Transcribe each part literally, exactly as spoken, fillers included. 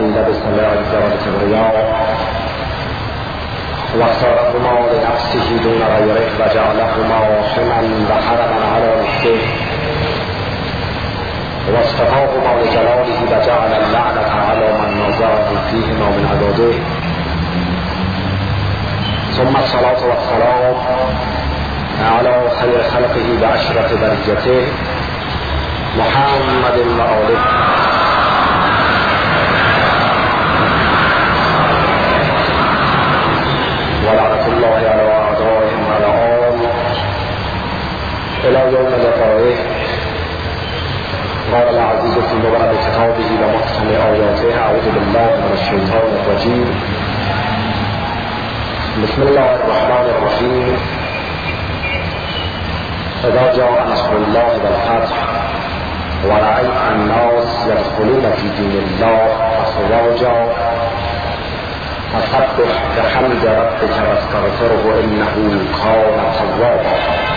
بنده به سمع الزوال کبریا واختارهما لنفسه دون غیره و جعلهما حما و حرما علی نفسه واصطفاهما لجلاله و جعل اللعنة علی من نازعه فیهما من عباده ثم الصلاة والسلام على خير خلقه وأشرف بريته محمد وآله ولعنة الله على أعدائهم والآن إلى يوم لقائه. قال العزيز في مبارك كتابه ومحكم آياته أعوذ بالله من الشيطان الرجيم بسم الله الرحمن الرحيم إذا جاء نصر الله والفتح ورأيت الناس يدخلون في دين الله أفواجا فسبح بحمد ربك واستغفره إنه كان توابا.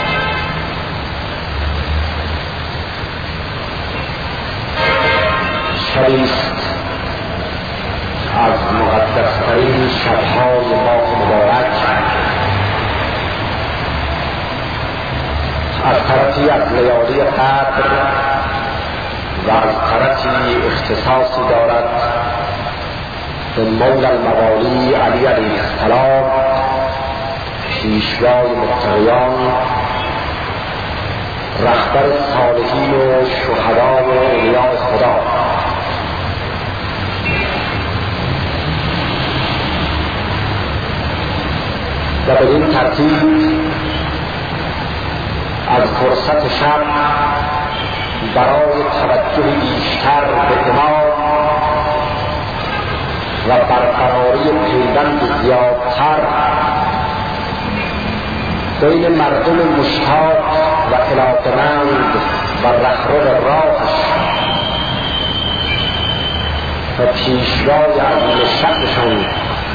شبیست از مقدسترین شبهای ماه مبارک، از طرفی از لیالی قدر و از طرفی اختصاصی دارد به مولا الموالی علی علیه السلام، پیشوای متقیان، رهبر صالحین و شهدا و اولیاء خدا. و بدین ترتیب از فرصت شب برای توجه بیشتر به امام و برقراری پیوند زیادتر بین مردم مشتاق و علاقه‌مند و رهرو راهش و پیشوای عظیم شأنشان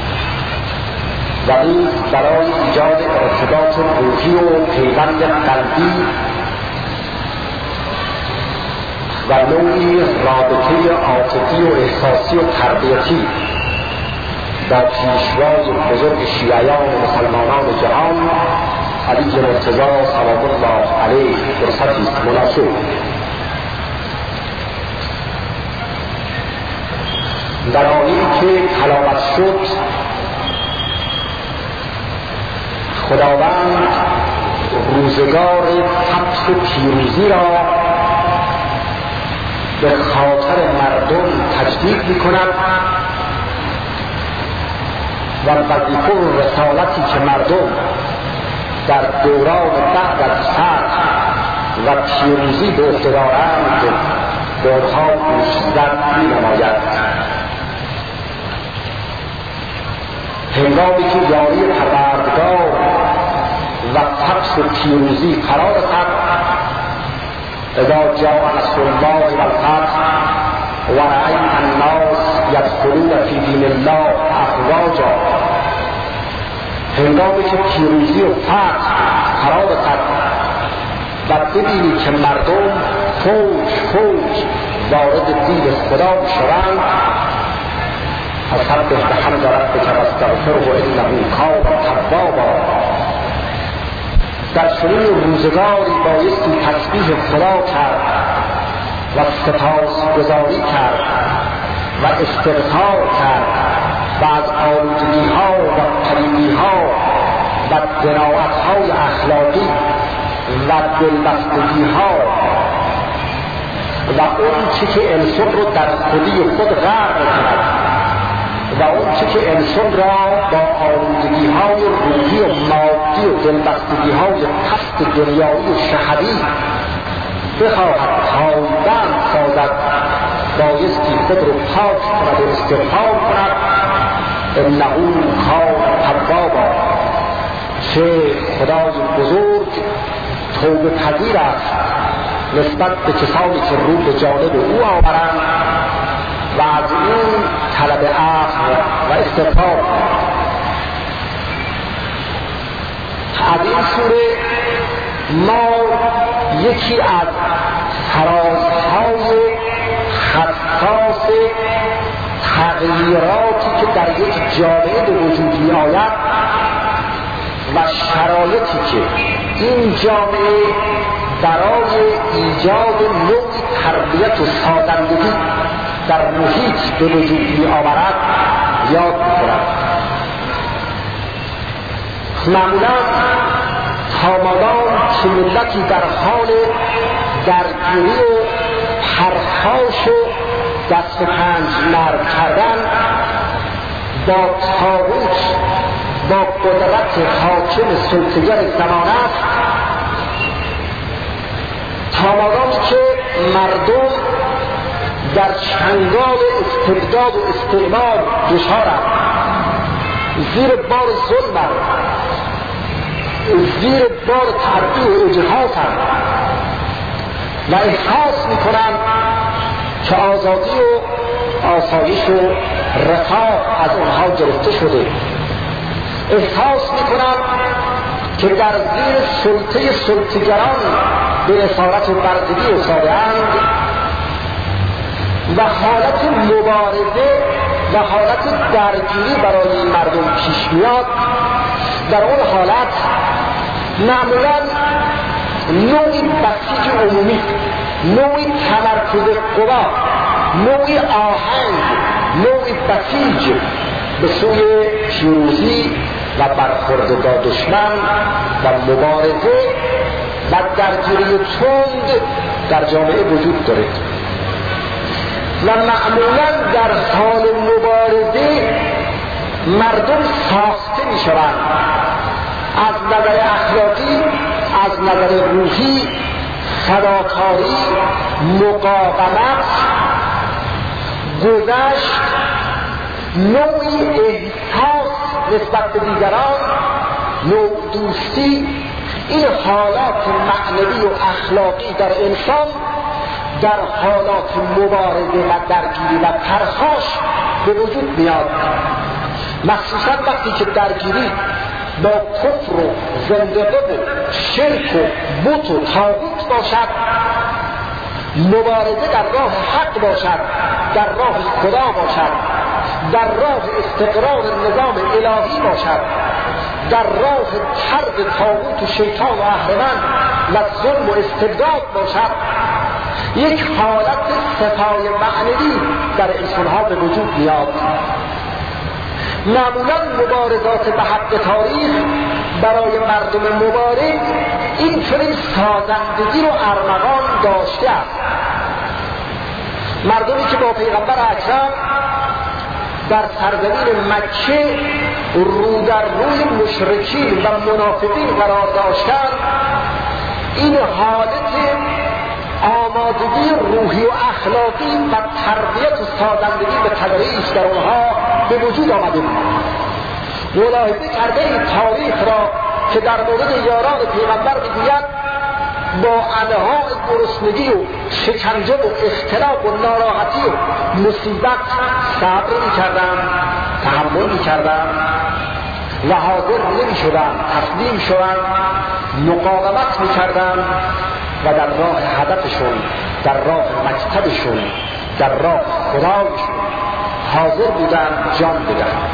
و نیز برای ایجاد ارتباط روحی و پیوند قلبی و نوعی رابطه عاطفی و احساسی و تربیتی با پیشوای بزرگ شیعیان و مسلمانان جهان علی مرتضی سلام الله علیه فرصتی است مناسب. در آیه‌ای که تلاوت شد خداوند روزگار فتح و پیروزی را به خاطر مردم تجدید می کند و وظیفه و رسالتی که مردم در دوران بعد از فتح و پیروزی به عهده دارند به آنها گوشزد می نماید. هنگامی که یاری پروردگار و فتح و پیروزی فرا رسد، اذا جاء نصر الله والفتح ورأیت الناس یدخلون فی دین الله افواجا، هنگامی که پیروزی و فتح فرا رسد و ببینی که مردم فوج فوج وارد دین خدا شوند، فسبح بحمد ربک واستغفره انه کان توابا. در چنین روزگاری بایستی تسبیح خدا کرد و سپاس گزاری کرد و استغفار کرد و از آلودگی ها و پلیدی ها و دناعت های اخلاقی و دلبستگی ها و اون چی که انسان رو در خودی خود غرق کند و اون چی که انسان را با آلودگی های روحی و مادی و دلبستگی های پست دنیایی و شهوی بخواهد پایبند سازد، بایستی خود رو پاک کند و استغفار کند. انه کان توابا، چه خدای بزرگ توبه پذیر است نسبت به کسانی که رو به جانب او آورند و از این طلب عفو و استغفار. از این سوره ما یکی از فرازهای حساس تغییراتی که در یک جامعه به وجود می آید و شرایطی که این جامعه برای ایجاد نوعی تربیت و سازندگی در محیط به وجود می آورد یاد می کند. معمولا تامادان که ملتی در حال درگیری و پرخاش و دست و پنج نرم کردن با طاغوت، با قدرت حاکم سلطه‌گر زمان است، تامادانی که مردم در چنگال استبداد و استعمار دچارند، زیر بار ظلمند، زیر بار تبعیض و اجحافند و احساس میکنند که آزادی و آسایش و رفاه از اونها گرفته شده. احساس میکنند که در زیر سلطه سلطه‌گران به اسارت و بردگی افتاده‌اند و حالت مبارزه و حالت درگیری برای این مردم پیش میاد. در اون حالت معمولا نوعی بسیج عمومی، نوعی تمرکز قوا، نوعی آهنگ، نوعی بسیج به سوی پیروزی و برخورد با دشمن و مبارزه و درگیری تند در جامعه وجود دارد و معمولا در حال مبارزه مردم ساخته می شوند از نظر اخلاقی، از نظر روحی، فداکاری، مقاومت، گذشت، نوعی احساس نسبت به دیگران، نوع دوستی. این حالات معنوی و اخلاقی در انسان در حالات مبارزه و درگیری و پرخاش به وجود میاد، مخصوصا وقتی که درگیری با کفر و زندقه و شرک و بت و طاغوت باشد، مبارزه در راه حق باشد، در راه خدا باشد، در راه استقرار نظام الهی باشد، در راه طرد طاغوت و شیطان و اهرمن و ظلم و استبداد باشد، یک حالت صفای معنوی در انسانها به وجود میاد. معمولا مبارزات به حق تاریخ برای مردم مبارز این چنین سازندگی رو ارمغان داشته است. مردمی که با پیغمبر اکرم در سرزمین مکه رو در روی مشرکین و منافقین قرار داشتند، این حالت آمادگی روحی و اخلاقی و تربیت و سازندگی به تدریج در اونها به وجود آمده بود. ملاحظه کرده این تاریخ را که در مورد یاران پیغمبر میگوید با انواع گرسنگی و شکنجه و اختلاف و ناراحتی و مصیبت صبر میکردند، تحمل میکردند و حاضر نمیشدند، تسلیم شدند، مقاومت میکردند و در راه هدفشون، در راه مکتبشون، در راه خدایشون حاضر بودند جان بدهند.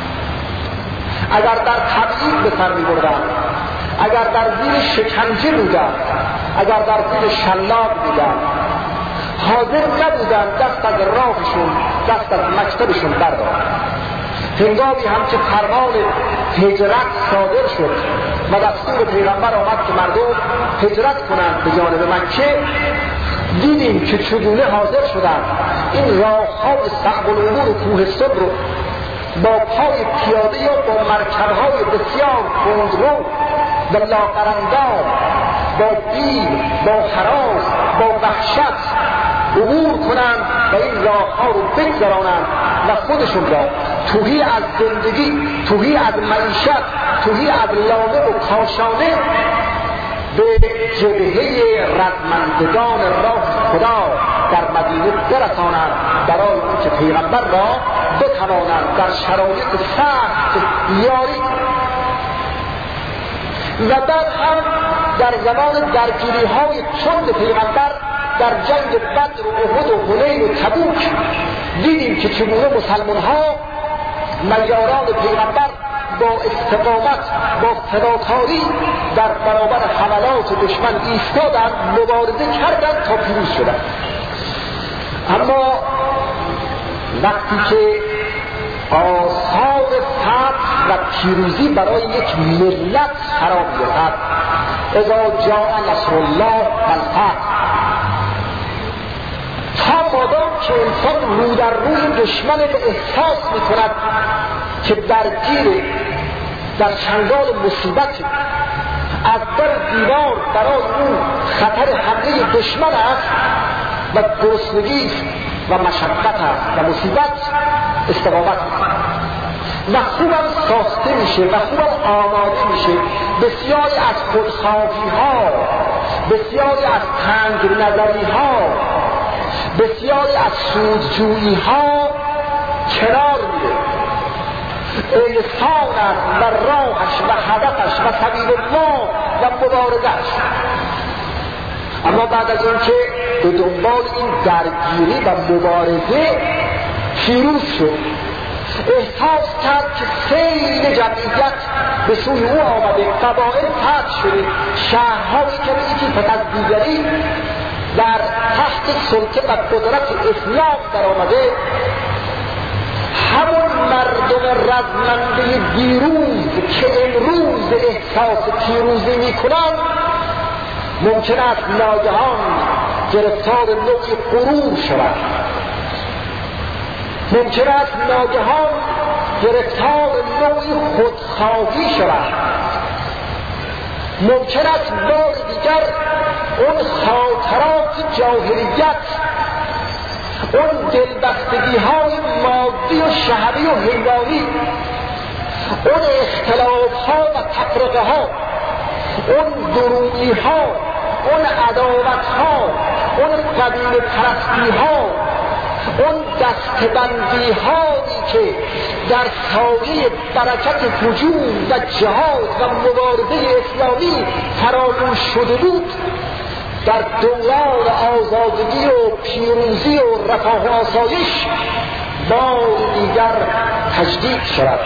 اگر در تبعیض به سر میبردند، اگر در زیر شکنجه بودند، اگر در زیر شلاق بودند، حاضر نبودند دست از راهشون، دست از مکتبشون بردارند. هنگامی هم که فرمان هجرت صادر شد و دستور پیغمبر آمد که مردم هجرت کنند به جانب مکه، دیدیم که چگونه حاضر شدند این راه‌های صعب العبور و کوهستان رو با پای پیاده یا با مرکب‌های بسیار کندرو و لاغرندام، با بیل، با هراس، با وحشت عبور کنند و این راه‌ها رو بگذرانند و خودشون را تهی از زندگی، تهی از معیشت، تهی از لانه و کاشانه به جبهه رزمندگان راه خدا در مدینه برسانند، برای اینکه پیغمبر را بتوانند در شرایط سخت یاری. و بعد هم در زمان درگیری های چند پیغمبر در جنگ بدر و احد و حنین و تبوک دیدیم که چگونه مسلمان ها میاران پیغمبر با استقامت با فداکاری در برابر حملات دشمن ایستادند، مبارزه کردند تا پیروز شدند. اما وقتی که آثار فتح و پیروزی برای یک ملت فرا می‌رسد، اذا جاء نصر الله والفتح، تا مادام که انسان رو در روی دشمن به احساس می‌کند که درگیر در چنگال مصیبت از در دیوار برای او خطر حمله دشمن است و گرسنگی و مشقت است و مصیبت، استقامت و خوبم ساخته میشه و خوبم آماده میشه. بسیاری از خودخواهی ها، بسیاری از تنگ نظری ها، بسیاری از سودجویی ها کنار میره. انسان است و راهش و هدفش و سبیل الله و مبارزش. اما بعد از اون که به دنبال این درگیری و مبارزه پیروز شد، احساس کرد که سیل جمعیت به سوی او آمده، قبائل فتح شده، شهرهایی که یکی پس از دیگری در تحت سلطه و قدرت اسلام در آمده، همون مردم رزمنده دیروز که امروز احساس پیروزی میکنند، ممکن است ناگهان گرفتار نوعی غرور شود، ممکن است ناگهان گرفتار نوعی خودخواهی شود، ممکن است بار دیگر اون خاطرات جاهلیت، اون دلبستگی های مادی و شهوی و حیوانی، اون اختلاف ها و تفرقه ها، اون دروغی ها، اون عداوت ها، اون قبیله پرستی ها، اون دستبندی هایی که در سایه برکت هجوم و جهاد و مبارزه اسلامی فراموش شده بود، در دوران آزادگی و پیروزی و رفاه و آسایش بار دیگر تجدید شود.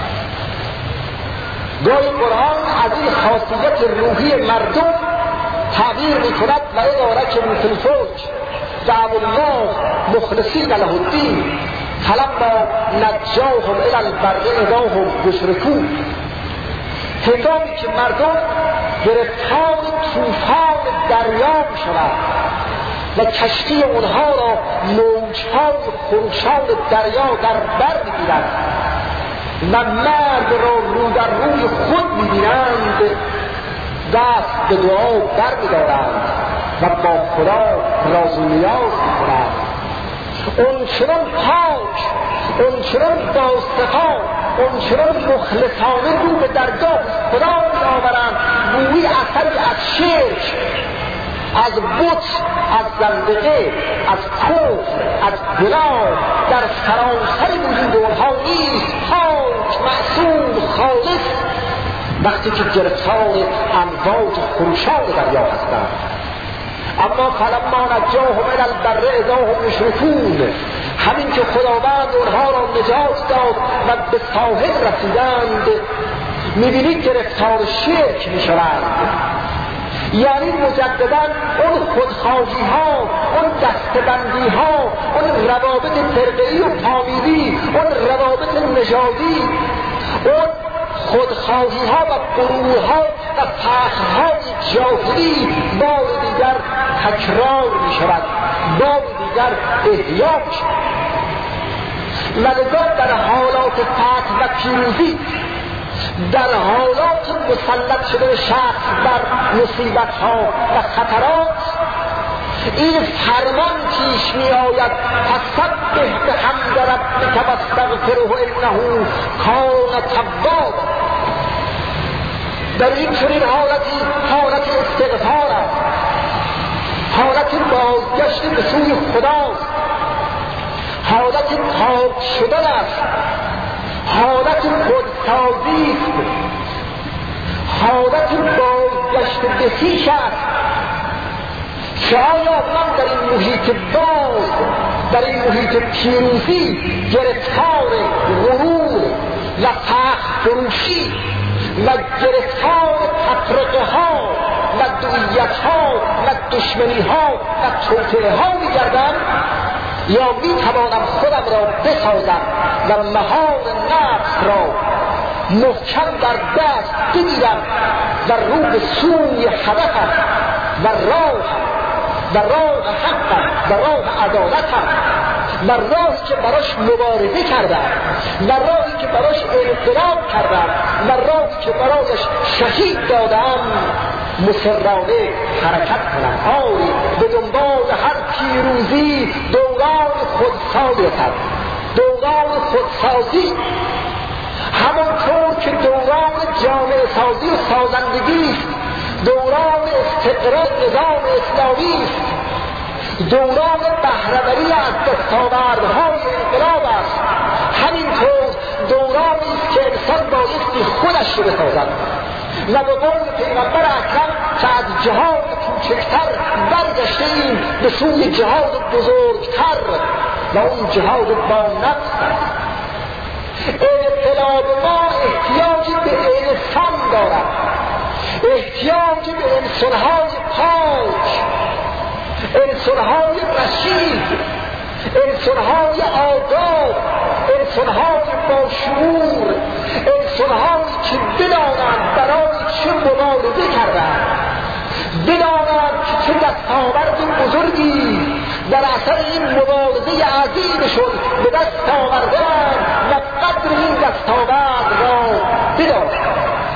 گاهی قرآن از این خاصیت روحی مردم تعبیر میکند و اداره که مثل الفلک دعوا الله مخلصین له الدین فلما نجاهم الی البر اذا هم یشرکون. هنگامی که مردم گرفتار طوفان دریا میشوند و کشتی اونها را موجهای خروشان دریا در بر میگیرند و مرد را رو در روی خود میبینند، دست به دعا بر میدارند و با خدا راز و نیاز میکنند. اون چنان پاک، اون چنان باصفا، اون چنان مخلصانه رو به درگاه خدا میآورند، گویی اثری از شرک، از بت، از زندقه، از کفر، از گناه در سراسر وجود اونها نیست. پاک، معصوم، خالص، وقتی که گرفتار امواج خروشان دریا هستند. اما فلما نجاهم الی البر اذا هم یشرکون، همین که خداوند اونها را نجات داد و به ساحل رسیدند، میبینید گرفتار شرک میشوند. یعنی مجددا اون خودخواهی ها، اون دستبندی ها، اون روابط فرقه‌ای و فامیلی، اون روابط نژادی، اون خودخواهی ها و غرورها و فخرهای جاهلی بار دیگر تکرار می شود، بار دیگر احیا می شود. لذا در حالات فتح و پیروزی، در حالات مسلط شده شخص بر مصیبت ها و خطرات، این فرمان پیش می آید فسبح بحمد ربک واستغفره انه کان توابا. در این چنین حالتی حالت استغفار است، حالت بازگشت به سوی خداست، حالت پاک شدن است، حالت خودسازی است، حالت بازگشت به خویش است. که آیا من در این محیط باز، در این محیط پیروزی گرفتار غرور و تخت فروشی و گرفتار تفرقه ها و دویت ها و دشمنی ها و توطئه ها می‌گردم، یا می‌توانم خودم را بسازم و مهار نفس را محکم در دست بگیرم و رو به سوی هدفم و راهم و راه حقم و راه عدالتم و راهی که براش مبارزه کردم و راهی که براش انقلاب کردم و راهی که برایش شهید دادم مصرانه حرکت کنم. آری به دنبال هر پیروزی دوران خودسازی رسد، دوران خودسازی همانطور که دوران جامعه سازی و سازندگی است، دوران استقرار نظام اسلامی است، دوران بهره‌وری از دستاوردهای انقلاب است، همینطور دورانی است که انسان بایستی خودش رو بسازد و به قول پیغمبر اکرم که از جهاد کوچکتر برگشتیم به سوی جهاد بزرگتر و اون جهاد با نفس است. انقلاب ما احتیاجی به انسان دارد، احتیاجی به انسانهای پاک، انسانهای رشید، انسانهای آگاه، انسانهای با شعور، انسانهایی که بدانند برای چه مبارزه کردند، بدانند که چه دستاورد بزرگی در اثر این مبارزه عظیمشون به دست آوردند و قدر این دستاورد را بدانند.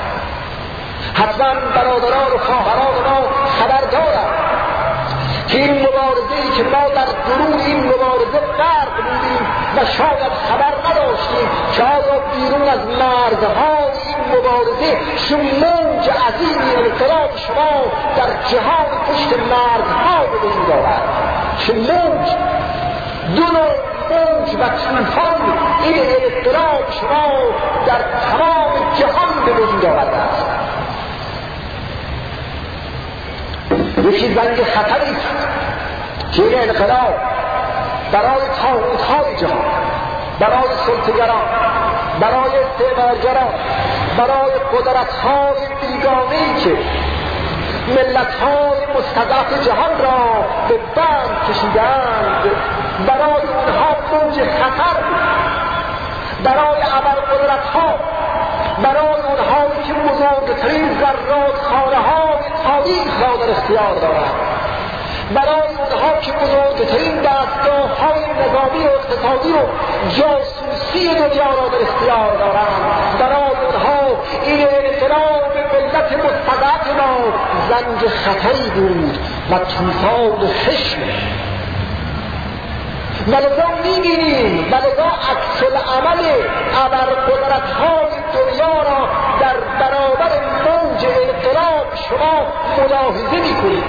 حتما برادران و خواهران ما خبر دارند که این مبارزه‌ای که ما در درون این مبارزه غرق بودیم و شاید خبر نداشتیم که آیا بیرون از مرزهای این مبارزه چه موج عظیمی انقلاب شما در جهان پشت مرزها به وجود آورد، چه موج دو نوع موج و طوفان این انقلاب شما در تمام جهان به وجود آورده است. یکی زنگ خطری که این انقلاب برای طاغوت‌های جهان، برای سلطه‌گران، برای استعمارگران، برای قدرت‌های بیگانه‌ای که ملت‌های مستضعف جهان را به بند کشیدند، برای اونها موج خطر بود، برای ابرقدرت‌ها، برای اونهایی که بزرگترین زرادخانه‌های تاریخ را در اختیار دارند، برای اونها که بزرگترین دستگاه‌های نظامی و اقتصادی و جاسوسی دنیا را در اختیار دارند، برای اونها این انقلاب ملت مستضعف ما زنگ خطری بود و طوفان خشم. ولذا می‌بینیم، ولذا عکس العمل ابرقدرت‌های دنیا را در برابر موج انقلاب شما ملاحظه می‌کنید.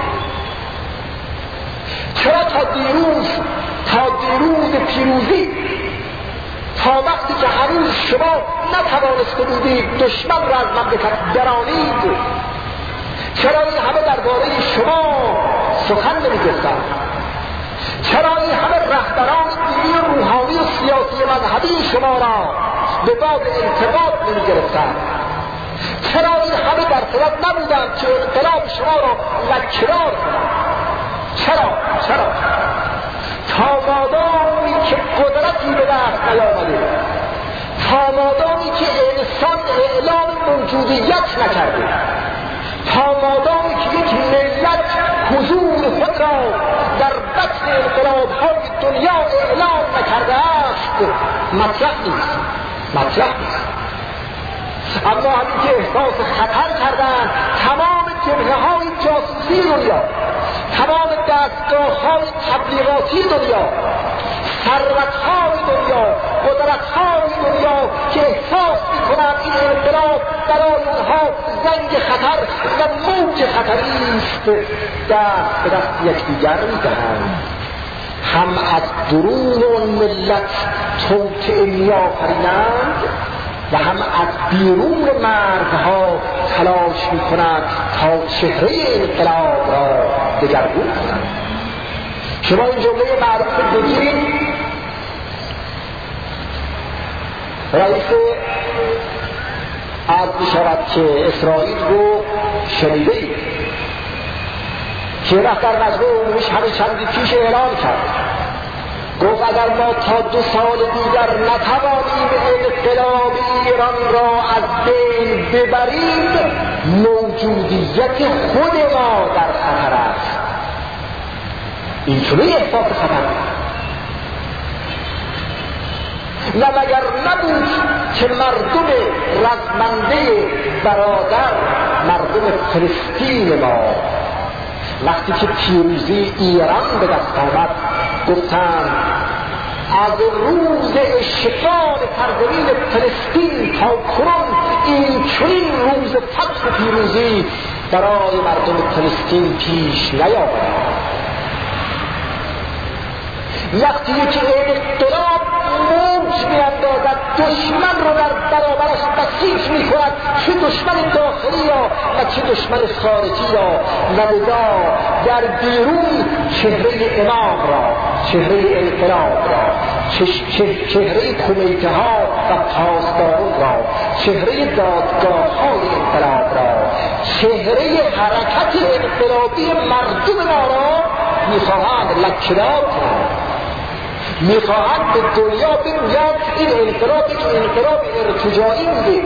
چرا تا دیروز، تا دیروز پیروزی، تا وقتی که هنوز شما نتوانسته بودید دشمن را از مملکت برانید، چرا این همه درباره شما سخن نمی‌گفتند؟ چرا این همه رهبران دینی و روحانی و سیاسی مذهبی شما را به باب انتقاد نمی‌گرفتند؟ چرا این همه در صدد نبودند که انقلاب شما را لکه‌دار کنند؟ چرا؟ چرا؟ تا مادامی که قدرتی به دست نیامده، تا مادامی که انسان اعلام موجودیت نکرده، تا مادامی که یک ملت حضور خود را در بطن انقلاب‌های دنیا اعلام نکرده است، مطرح نیست، مطرح نیست. اما همین که احساس خطر کردند، تمام جبهه‌های جاسوسی دنیا، تمام دستگاه‌های تبلیغاتی دنیا، ثروت‌های دنیا، قدرت‌های دنیا که احساس می‌کنند این انقلاب برای آنها زنگ خطر و موج خطری است، دست به دست یکدیگر می‌دهند. هم از درون آن ملت توطئه می‌آفرینند، و هم از بیرون مرزها تلاش می کنند تا چهره انقلاب را دگرگون کنند. شما این جمله معروف بگیرید، رئیس عرض می شود که اسرائیل رو شنیده اید که رفت در مجمع عمومیش همین چندی پیش اعلام کرد، گفت اگر ما تا دو سال دیگر نتوانیم انقلاب ایران را از بین ببریم موجودیت خود ما در خطر است. این چنین احساس خطر نه مگر نبود که مردم رزمنده برادر، مردم فلسطین ما وقتی که پیروزی ایران به دست آمد گفتند از روز اشغال سرزمین فلسطین تا کنون این چنین روز فتح و پیروزی برای مردم فلسطین پیش نیامد. وقتی که انقلاب موج میاندازد دشمن رو در برابرش بسیج میکند، چه دشمن داخلی را و چه دشمن خارجی را، و لذا در بیرون چهره امام را، چهره انقلاب را، چهره کمیته ها و پاسداران را، چهره دادگاه های انقلاب را، چهره حرکت انقلابی مردم ما را میخواهند لکه‌دار کنند، میخواهند به دنیا بگویند این انقلاب یک انقلاب ارتجاعی بوده،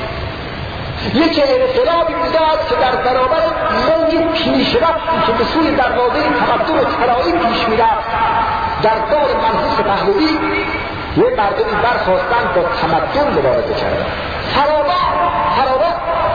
یک انقلابی بوده است که در برابر موج پیشرفتی که به سوی دروازه تمدن و طلایی پیش میرفت در دور منحوس پهلوی یه مردمی برخواستند با تمدن مبارزه کردند. فراوان فراوان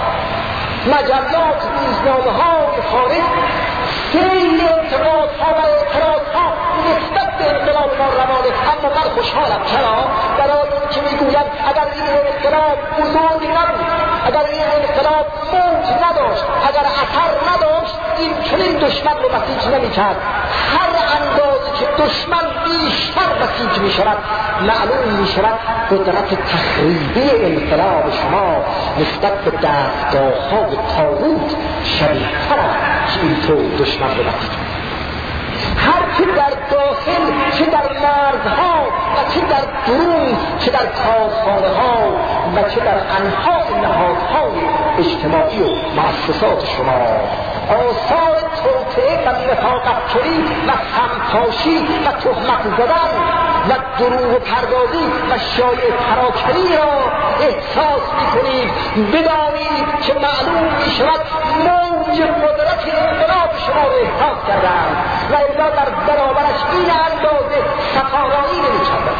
مجلات، روزنامه های خارج سیل انتقادها و اعتراضها نسبت به انقلاب ما روانه، اما من خوشحالم. چرا؟ برای اون که میگوید اگر این انقلاب بزرگ نبود، اگر این انقلاب موج نداشت، اگر اثر نداشت، این چنین دشمن رو بسیج نمیکرد. هر اندازه که دشمن بیشتر بسیج میشود معلوم میشود قدرت تخریبی انقلاب شما نسبت به دستگاه‌های طاغوت شدیدتر است که اینطور دشمن رو بسیج میکرد. هر چه در داخل، چه در مرزها و چه در درون، چه در کارخانه ها و چه در انواع نهادهای اجتماعی و مؤسسات شما آثار توطئه و نفاقت‌گری و همپاشی و تهمت زدن و دروغ پردازی و شایعه پراکنی را احساس می‌کنید. بدانید که معلوم می‌شود موج قدرت انقلاب شما را احساس کردند و الا در برابرش این اندازه سفارایی نمی‌کردند.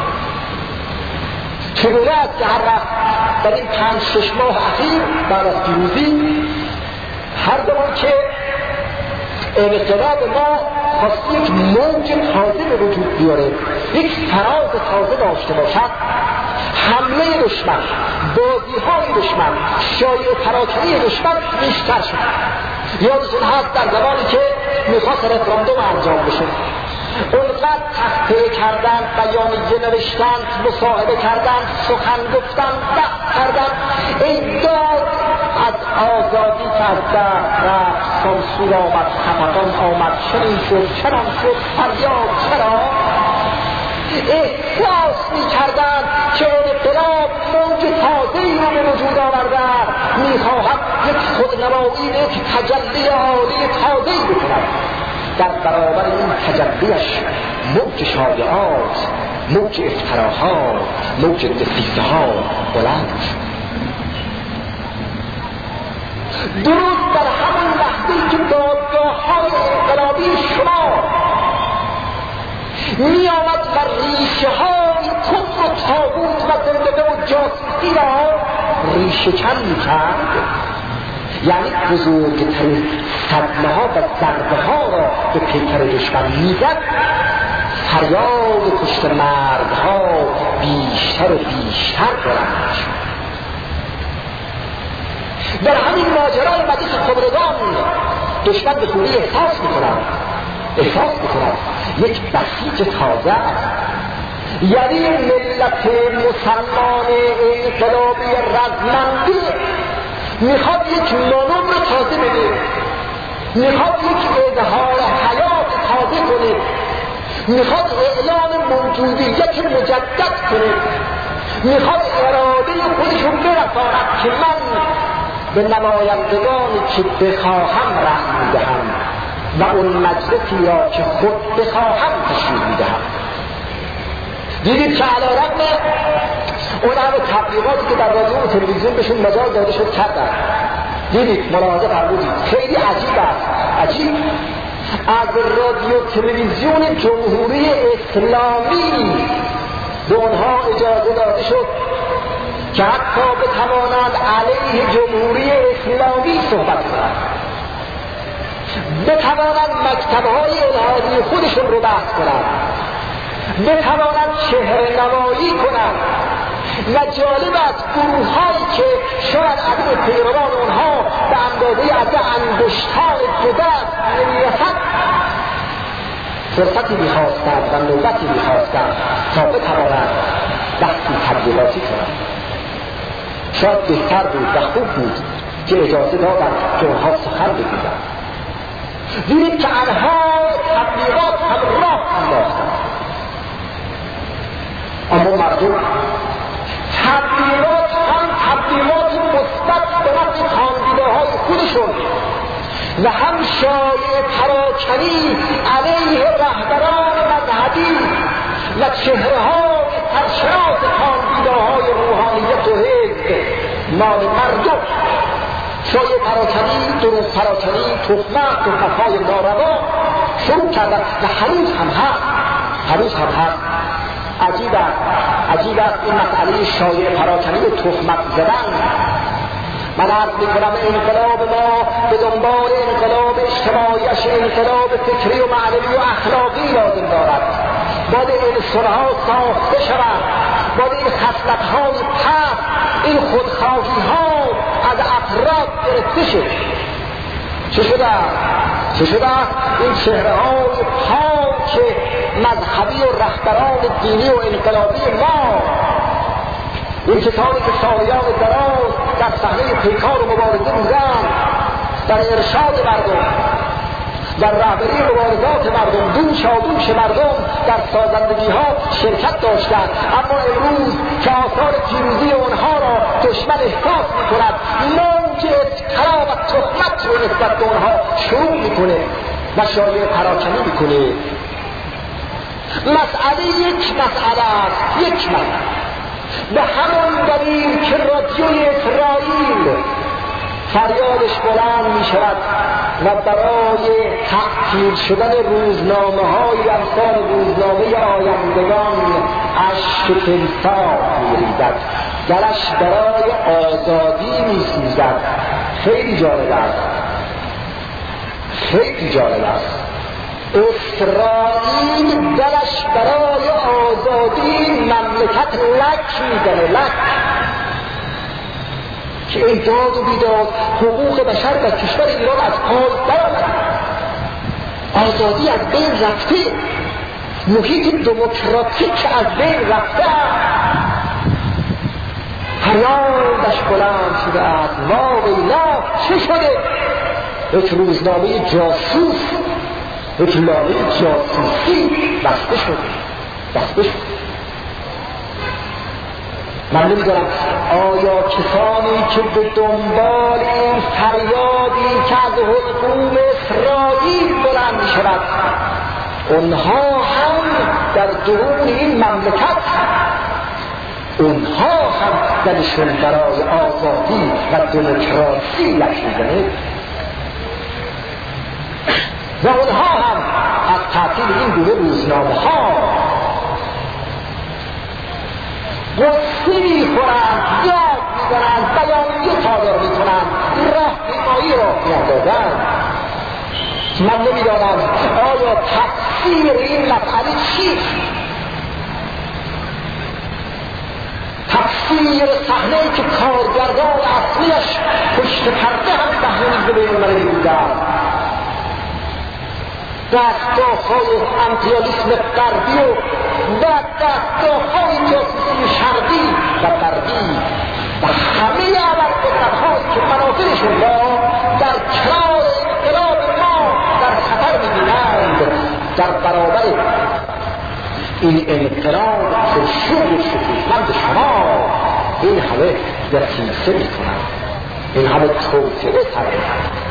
چگونه است که هر وقت در این پنج شش ماه اخیر بعد از پیروزی هر زمان که انقلاب ما خواست یک موج تازه به وجود بیاره، یک فراز تازه داشته باشد، حمله دشمن، بازی‌های دشمن، شایعه پراکنی دشمن بیشتر شد. یادتون هست در زمانی که میخواست رفراندوم انجام بشه اونقدر تحقیه کردن، بیانیه نوشتن، مصاحبه کردن، سخن گفتن، بحث کردن، ای داد از آزادی که از دست رفت، سانسور آمد، خفقان آمد، چنین شد، چنان شد، فریاد چرا؟ احساس می کردن که انقلاب موج تازه‌ای رو به وجود آورده، میخواهد یک خودنمایی، یک تجلی عالی تازه‌ای بکند. در برابر این تجلیش موج شایعات، موج افتراها، موج دسیسه‌ها بلند شد. درست در همون لحظه‌ای که دادگاه‌های انقلابی شما می آمد و ریشه های کفر و طاغوت و زندگی و جاسوسی را ریشه کن می کرد، یعنی بزرگترین صدمه ها و ضربه ها را به پیکر دشمن میزد، فریاد کشت مردها بیشتر و بیشتر بلند شد. در همین ماجرای مجلس خبرگان دشمن به خوبی احساس میکنند احساس میکنند یک بسیج تازه است، یعنی ملت مسلمان انقلابی رزمنده میخواد یک مانور تازه بده، میخواد یک اظهار حیات تازه کنه، میخواد اعلان موجودیت مجدد کنه، میخواد اراده خودشون برساند که من به نمایندگانی که بخواهم رأی میدهم و اون مجلسی را که خود بخواهم تشکیل میدهم. دیدید که علی رغم اون همه تبلیغاتی که در رادیو و تلویزیون بهشون مجال داده شد کردن، دیدید ملاحظه فرمودید خیلی عجیب است، عجیب از رادیو تلویزیون جمهوری اسلامی به اونها اجازه داده شد که حتی بتوانند علیه جمهوری اسلامی صحبت کنند، بتوانند مکتب‌های الهادی خودشون رو بحث کنند، بتوانند چهره نمایی کنند. و جالب است گروه‌هایی که شاید عدد پیروان اونها به اندازه عدد انگشتان دو دست نمی‌رسد، فرصتی می‌خواستند و نوبتی می‌خواستند تا بتوانند بحثی تبلیغاتی کنند. شاید بهتر بود و خوب بود که اجازه دادند که اونها سخن بگویند. دیدید که آنها تبلیغات هم راه انداختند، اما مردم تبلیغات هم تبلیغات مثبت به نفع کاندیداهای خودشون و هم شایعه پراکنی علیه رهبران مذهبی و چهره‌های سرشناس کاندیداهای روحانیت و حزب مال مردم، شایعه پراکنی، دروغ پراکنی، تهمت، تهمت‌های ناروا شروع کردن و هنوز هم هست، هنوز هم هست. عجیب است، عجیب است این مسئله شایعه پراکنی و تهمت زدن. من عرض میکنم انقلاب ما به دنبال انقلاب اجتماعیش انقلاب فکری و معنوی و اخلاقی لازم دارد. باید انسانها ساخته شود، باید این خصلت‌های پست، این خودخواهی‌ها از افراد گرفته شد. چه شده؟ چه شده؟ این چهره‌های پاک مذهبی و رهبران دینی و انقلابی ما، این کسانی که سالیان دراز در صحنه پیکار و مبارزه بودند، در ارشاد مردم، در رهبری مبارزات مردم، دوشادوش مردم در سازندگی ها شرکت داشتند، اما امروز که آثار پیروزی اونها را دشمن احساس میکند، موج افترا و تهمت رو نسبت به اونها شروع میکنه و شایعه پراکنی میکنه. مسئله یک مسئله است، یک مسئله. به همون دلیل که رادیوی اسرائیل فریادش بلند می شود و برای تأثیر شدن روزنامه های امثال روزنامه آیندگان اشک تمساح می ریزد، دلش برای آزادی می سوزد. خیلی جالب است، خیلی جالب است. اسرائیل دلش برای آزادی مملکت لک میزنه، لک که ای داد و بیداد حقوق بشر در کشور ایران از پای درآمد، آزادی از بین رفته، محیط دموکراتیک از بین رفته، فریادش بلند شده است. وا ویلا، چه شده؟ یک روزنامه جاسوس، یک لانه جاسوسی بسته شد، بسته شد. من نمیدارم آیا کسانی که به دنبال این فریادی که از حلقوم اسرائیل بلند می شود، اونها هم در درون این مملکت، اونها هم دلشون برای آزادی و دموکراسی لک میزنه و اونها هم از تعطیل این گونه روزنامه ها قصه میخورند، یاد میزنند، بیانیه صادر میکنند، راهپیمایی را میاندازند. من نمیدانم آیا تفسیر این مسئله چیست؟ تفسیر صحنه‌ای که کارگردان اصلیش پشت پرده هم صحنه میزه به این منه میبودند. دستگاه‌های امپریالیسم غربی و و دستگاه‌های جاسوسی شرقی و غربی و همه ابرقدرت‌هایی که منافعشون را در کنار انقلاب ما در خطر می‌بینند در برابر این انقلاب پرشور و شکوفمند شما این همه دسیسه می‌کنند، این همه توطئه سر می‌کنند.